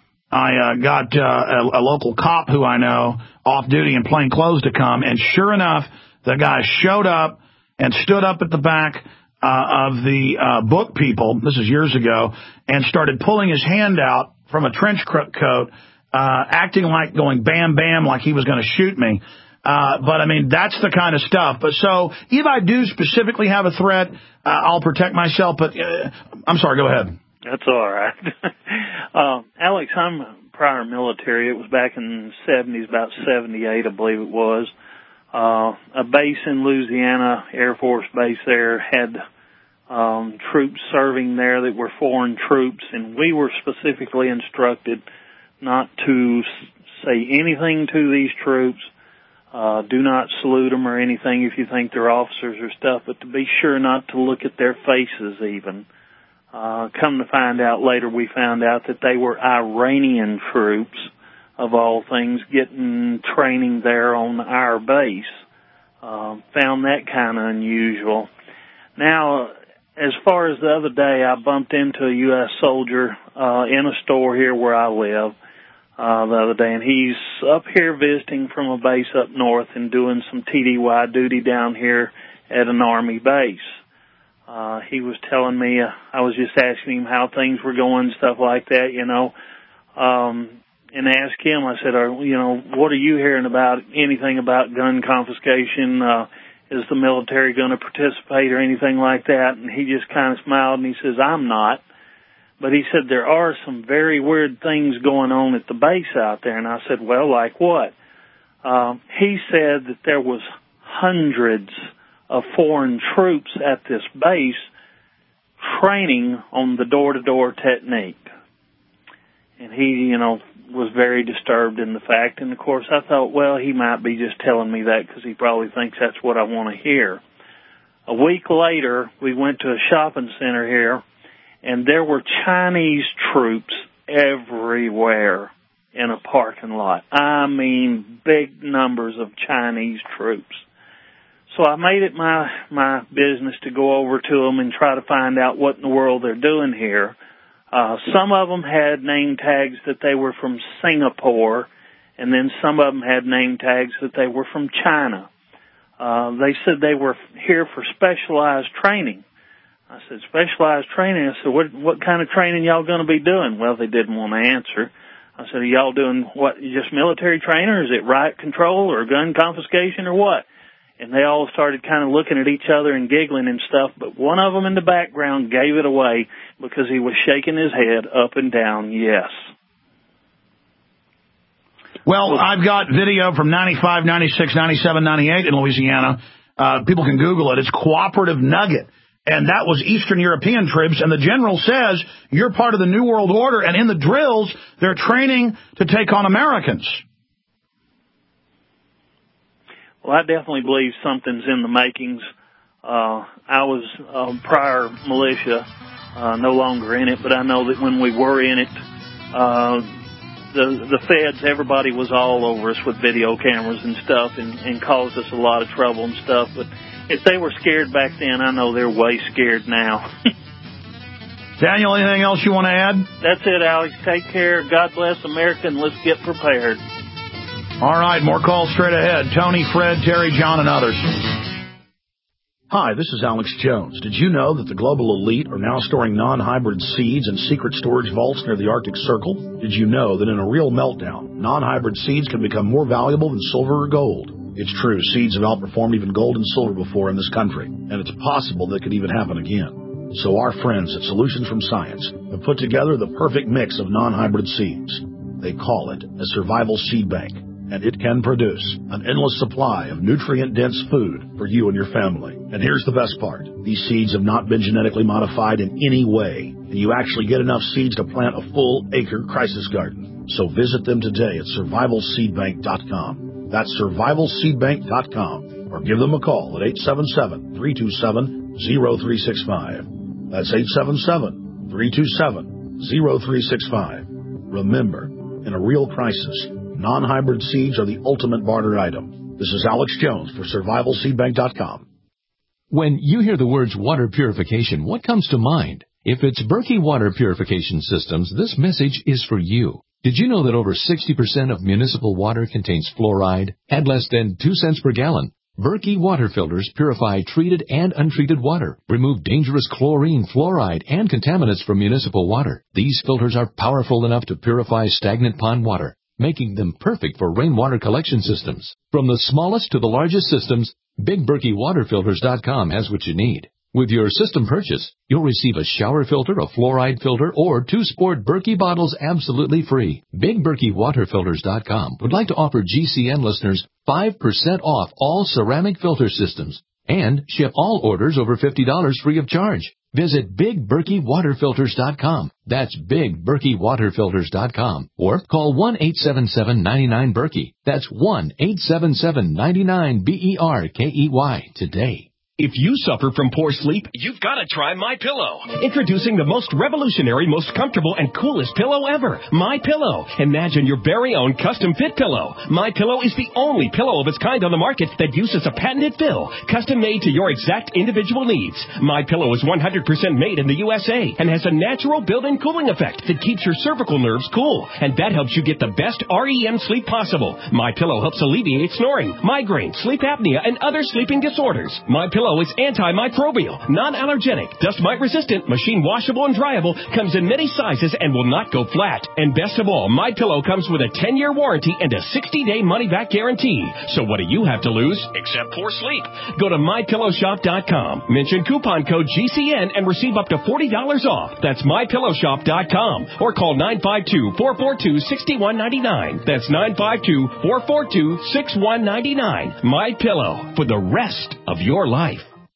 got a local cop who I know off duty in plain clothes to come. And sure enough, the guy showed up and stood up at the back of the book people, this is years ago, and started pulling his hand out from a trench coat, acting like going bam, bam, like he was going to shoot me. But I mean, that's the kind of stuff. But so if I do specifically have a threat, I'll protect myself. But I'm sorry, go ahead. That's all right. Alex, I'm prior military. It was back in the 70s, about 78, I believe it was. A base in Louisiana, Air Force base there, had troops serving there that were foreign troops, and we were specifically instructed not to say anything to these troops. Do not salute them or anything if you think they're officers or stuff, but to be sure not to look at their faces even. Come to find out later, we found out that they were Iranian troops, of all things, getting training there on our base. Found that kind of unusual. Now, as far as the other day, I bumped into a U.S. soldier in a store here where I live. The other day, and he's up here visiting from a base up north and doing some TDY duty down here at an Army base. He was telling me, I was just asking him how things were going, stuff like that, and asked him, I said, what are you hearing about, anything about gun confiscation? Is the military going to participate or anything like that? And he just kind of smiled and he says, I'm not. But he said there are some very weird things going on at the base out there. And I said, well, like what? He said that there was hundreds of foreign troops at this base training on the door-to-door technique. And he, was very disturbed in the fact. And, of course, I thought, well, he might be just telling me that because he probably thinks that's what I want to hear. A week later, we went to a shopping center here, and there were Chinese troops everywhere in a parking lot. I mean, big numbers of Chinese troops. So I made it my business to go over to them and try to find out what in the world they're doing here. Some of them had name tags that they were from Singapore, and then some of them had name tags that they were from China. They said they were here for specialized training. I said, specialized training? I said, what kind of training y'all going to be doing? Well, they didn't want to answer. I said, are y'all doing what, just military training, or is it riot control or gun confiscation or what? And they all started kind of looking at each other and giggling and stuff, but one of them in the background gave it away because he was shaking his head up and down, yes. Well, I've got video from 95, 96, 97, 98 in Louisiana. People can Google it. It's Cooperative Nugget. And that was Eastern European troops. And the general says, you're part of the New World Order. And in the drills, they're training to take on Americans. Well, I definitely believe something's in the makings. I was prior militia, no longer in it, but I know that when we were in it, the feds, everybody was all over us with video cameras and stuff and caused us a lot of trouble and stuff. But if they were scared back then, I know they're way scared now. Daniel, anything else you want to add? That's it, Alex. Take care. God bless America, and let's get prepared. All right, more calls straight ahead. Tony, Fred, Terry, John, and others. Hi, this is Alex Jones. Did you know that the global elite are now storing non-hybrid seeds in secret storage vaults near the Arctic Circle? Did you know that in a real meltdown, non-hybrid seeds can become more valuable than silver or gold? It's true, seeds have outperformed even gold and silver before in this country, and it's possible that could even happen again. So our friends at Solutions from Science have put together the perfect mix of non-hybrid seeds. They call it a survival seed bank, and it can produce an endless supply of nutrient-dense food for you and your family. And here's the best part. These seeds have not been genetically modified in any way, and you actually get enough seeds to plant a full-acre crisis garden. So visit them today at survivalseedbank.com. That's survivalseedbank.com, or give them a call at 877-327-0365. That's 877-327-0365. Remember, in a real crisis, non-hybrid seeds are the ultimate barter item. This is Alex Jones for survivalseedbank.com. When you hear the words water purification, what comes to mind? If it's Berkey Water Purification Systems, this message is for you. Did you know that over 60% of municipal water contains fluoride at less than 2 cents per gallon? Berkey water filters purify treated and untreated water, remove dangerous chlorine, fluoride, and contaminants from municipal water. These filters are powerful enough to purify stagnant pond water, making them perfect for rainwater collection systems. From the smallest to the largest systems, BigBerkeyWaterFilters.com has what you need. With your system purchase, you'll receive a shower filter, a fluoride filter, or 2 sport Berkey bottles absolutely free. BigBerkeyWaterFilters.com would like to offer GCN listeners 5% off all ceramic filter systems and ship all orders over $50 free of charge. Visit BigBerkeyWaterFilters.com. That's BigBerkeyWaterFilters.com. Or call 1-877-99-BERKEY. That's 1-877-99-BERKEY today. If you suffer from poor sleep, you've got to try MyPillow. Introducing the most revolutionary, most comfortable, and coolest pillow ever, MyPillow. Imagine your very own custom-fit pillow. MyPillow is the only pillow of its kind on the market that uses a patented fill, custom-made to your exact individual needs. MyPillow is 100% made in the USA and has a natural built-in cooling effect that keeps your cervical nerves cool, and that helps you get the best REM sleep possible. MyPillow helps alleviate snoring, migraine, sleep apnea, and other sleeping disorders. MyPillow is antimicrobial, non-allergenic, dust mite resistant, machine washable and dryable, comes in many sizes and will not go flat. And best of all, MyPillow comes with a 10-year warranty and a 60-day money-back guarantee. So what do you have to lose except poor sleep? Go to MyPillowShop.com, mention coupon code GCN and receive up to $40 off. That's MyPillowShop.com, or call 952-442-6199. That's 952-442-6199. MyPillow, for the rest of your life.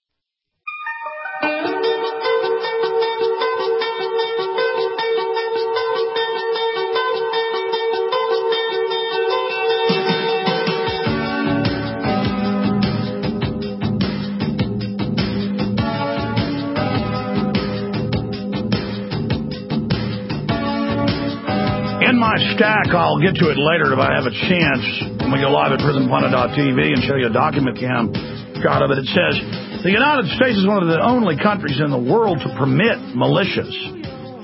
In my stack, I'll get to it later if I have a chance, when we go live at PrisonPlanet.tv and show you a document cam shot of it. It says, the United States is one of the only countries in the world to permit militias.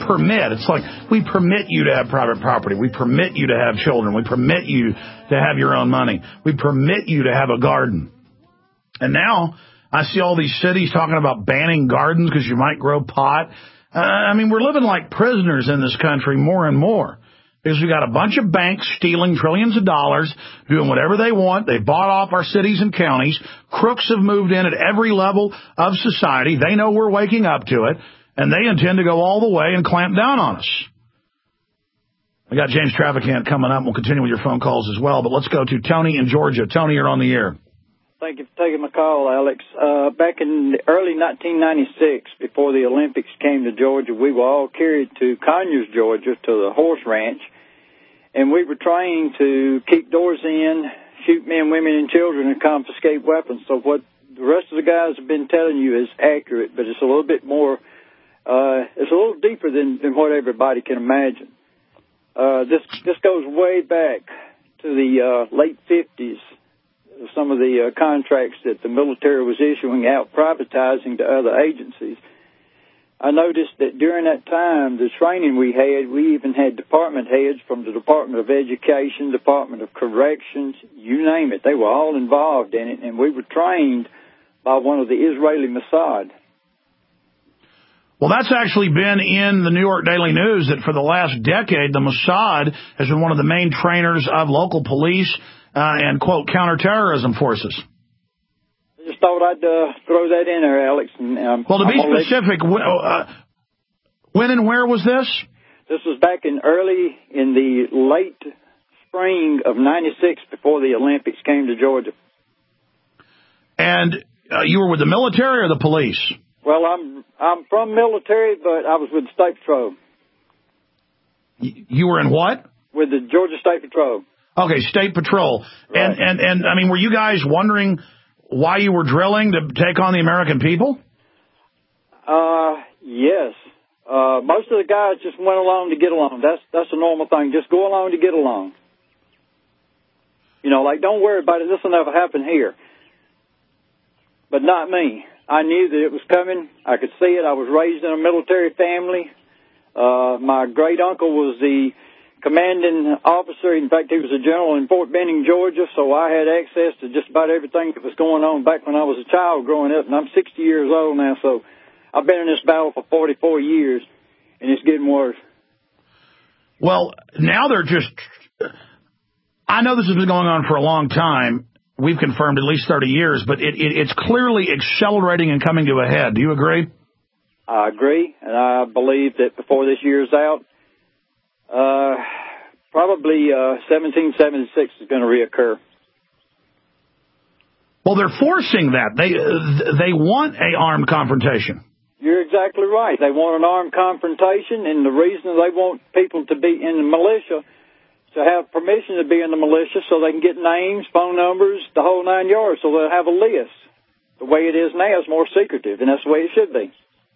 permit. It's like we permit you to have private property. We permit you to have children. We permit you to have your own money. We permit you to have a garden. And now I see all these cities talking about banning gardens because you might grow pot. I mean, we're living like prisoners in this country more and more. Because we got a bunch of banks stealing trillions of dollars, doing whatever they want. They bought off our cities and counties. Crooks have moved in at every level of society. They know we're waking up to it, and they intend to go all the way and clamp down on us. I got James Traficant coming up. We'll continue with your phone calls as well, but let's go to Tony in Georgia. Tony, you're on the air. Thank you for taking my call, Alex. Back in early 1996, before the Olympics came to Georgia, we were all carried to Conyers, Georgia, to the horse ranch, and we were trained to keep doors in, shoot men, women, and children, and confiscate weapons. So what the rest of the guys have been telling you is accurate, but it's a little bit more, it's a little deeper than what everybody can imagine. This goes way back to the late 50s. Some of the contracts that the military was issuing out, privatizing to other agencies. I noticed that during that time, the training we had, we even had department heads from the Department of Education, Department of Corrections, you name it. They were all involved in it, and we were trained by one of the Israeli Mossad. Well, that's actually been in the New York Daily News that for the last decade, the Mossad has been one of the main trainers of local police and, quote, counterterrorism forces. I just thought I'd throw that in there, Alex. And, well, to be specific, when and where was this? This was back in the late spring of '96 before the Olympics came to Georgia. And you were with the military or the police? Well, I'm from military, but I was with the State Patrol. You were in what? With the Georgia State Patrol. Okay, State Patrol. Right. And I mean, were you guys wondering why you were drilling to take on the American people? Yes. Most of the guys just went along to get along. That's a normal thing. Just go along to get along. You know, like, don't worry about it. This will never happen here. But not me. I knew that it was coming. I could see it. I was raised in a military family. My great uncle was the commanding officer. In fact, he was a general in Fort Benning, Georgia, so I had access to just about everything that was going on back when I was a child growing up, and I'm 60 years old now, so I've been in this battle for 44 years, and it's getting worse. Well, now they're just... I know this has been going on for a long time. We've confirmed at least 30 years, but it's clearly accelerating and coming to a head. Do you agree? I agree, and I believe that before this year's out, probably 1776 is going to reoccur. Well, they're forcing that. They want an armed confrontation. You're exactly right. They want an armed confrontation, and the reason they want people to be in the militia, to have permission to be in the militia so they can get names, phone numbers, the whole 9 yards, so they'll have a list. The way it is now is more secretive, and that's the way it should be.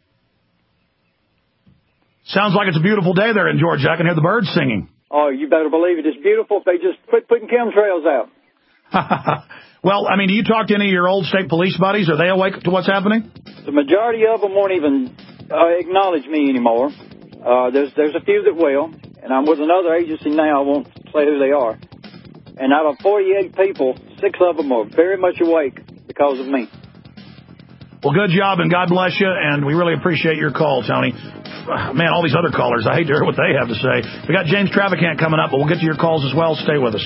Sounds like it's a beautiful day there in Georgia. I can hear the birds singing. Oh, you better believe it. It's beautiful. They just quit putting chemtrails out. Well, I mean, do you talk to any of your old state police buddies? Are they awake to what's happening? The majority of them won't even acknowledge me anymore. There's a few that will, and I'm with another agency now. I won't say who they are. And out of 48 people, 6 of them are very much awake because of me. Well, good job, and God bless you, and we really appreciate your call, Tony. Man, all these other callers, I hate to hear what they have to say. We got James Traficant coming up, but we'll get to your calls as well. Stay with us.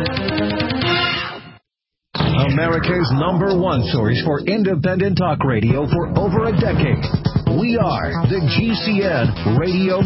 America's #1 source for independent talk radio for over a decade. We are the GCN Radio